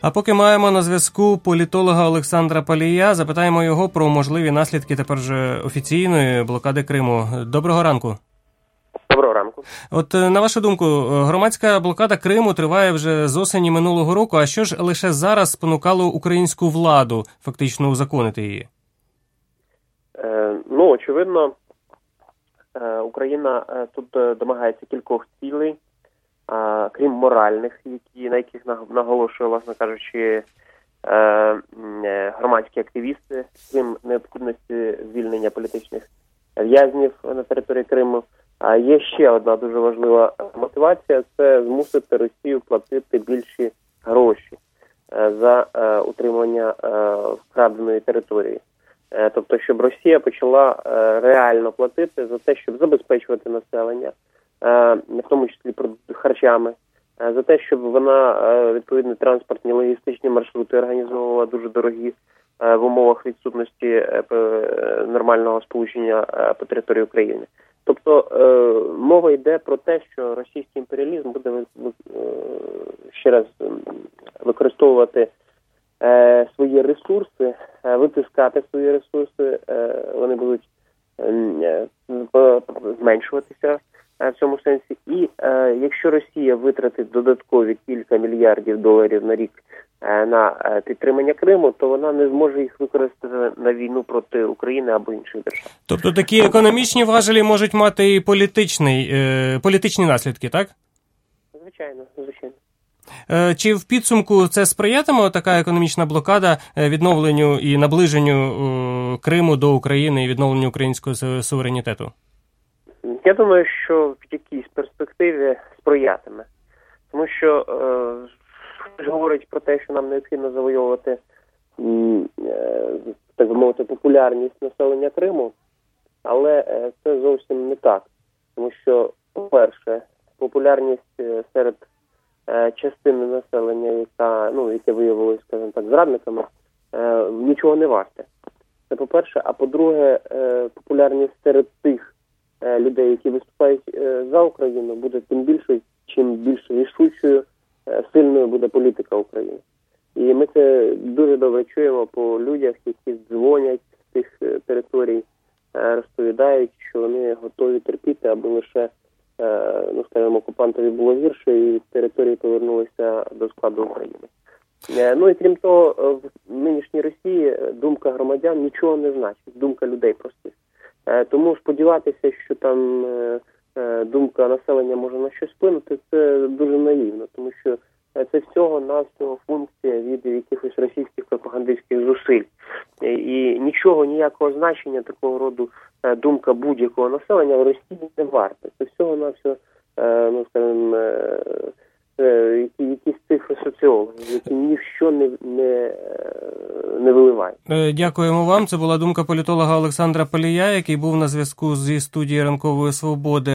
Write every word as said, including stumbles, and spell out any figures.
А поки маємо на зв'язку політолога Олександра Палія, запитаємо його про можливі наслідки тепер вже офіційної блокади Криму. Доброго ранку. Доброго ранку. От, на вашу думку, громадська блокада Криму триває вже з осені минулого року, а що ж лише зараз спонукало українську владу фактично узаконити її? Е, ну, очевидно, е, Україна е, тут домагається кількох цілей, е, крім моральних, які, на яких наголошує, власне кажучи, е, е, громадські активісти, крім необхідності звільнення політичних в'язнів на території Криму. А є ще одна дуже важлива мотивація – це змусити Росію платити більші гроші за е, утримання е, вкраденої території. Е, тобто, щоб Росія почала е, реально платити за те, щоб забезпечувати населення, е, в тому числі харчами, е, за те, щоб вона е, відповідні транспортні логістичні маршрути організовувала дуже дорогі е, в умовах відсутності е, нормального сполучення е, по території України. Тобто е, мова йде про те, що російський імперіалізм буде е, ще раз е, використовувати е, свої ресурси, е, витискати свої ресурси, е, вони будуть е, зменшуватися е, в цьому сенсі. І е, якщо Росія витратить додаткові кілька мільярдів доларів на рік е, на е, підтримання Криму, то вона не зможе їх використати на війну проти України або інших держав. Тобто такі економічні важелі можуть мати і політичний, е, політичні наслідки, так? Звичайно, звичайно. Е, чи в підсумку це сприятиме така економічна блокада відновленню і наближенню е, Криму до України і відновленню українського суверенітету? Я думаю, що в якійсь перспективі сприятиме. Тому що е, говорить про те, що нам необхідно завойовувати е, так би мовити, популярність населення Криму, але е, це зовсім не так. Тому що, по-перше, популярність серед е, частини населення, яка, ну, яке виявилося, скажімо так, зрадниками, е, нічого не варте. Це по-перше. А по-друге, е, популярність серед тих е, людей, які виступають е, за Україну, буде тим більшою, чим більш рішучою, е, сильною буде політика України. І ми це дуже добре чуємо по людях, які дзвонять з тих е, територій, е, розповідають, що вони готові терпіти, аби лише, е, ну, скажімо, окупантові було гірше і території повернулися до складу України. Е, ну і крім того, в нинішній Росії думка громадян нічого не значить, думка людей простих. Е, тому сподіватися, що там е, е, думка населення може на щось вплинути, це дуже наївно, тому що це всього-навсього функція від якихось російських пропагандистських зусиль. І нічого, ніякого значення такого роду думка будь-якого населення в Росії не варта. Це всього-навсього, ну, скажімо, якісь цифри соціологів, які ні в що не, не, не виливають. Дякуємо вам. Це була думка політолога Олександра Палія, який був на зв'язку зі студією Ранкової Свободи.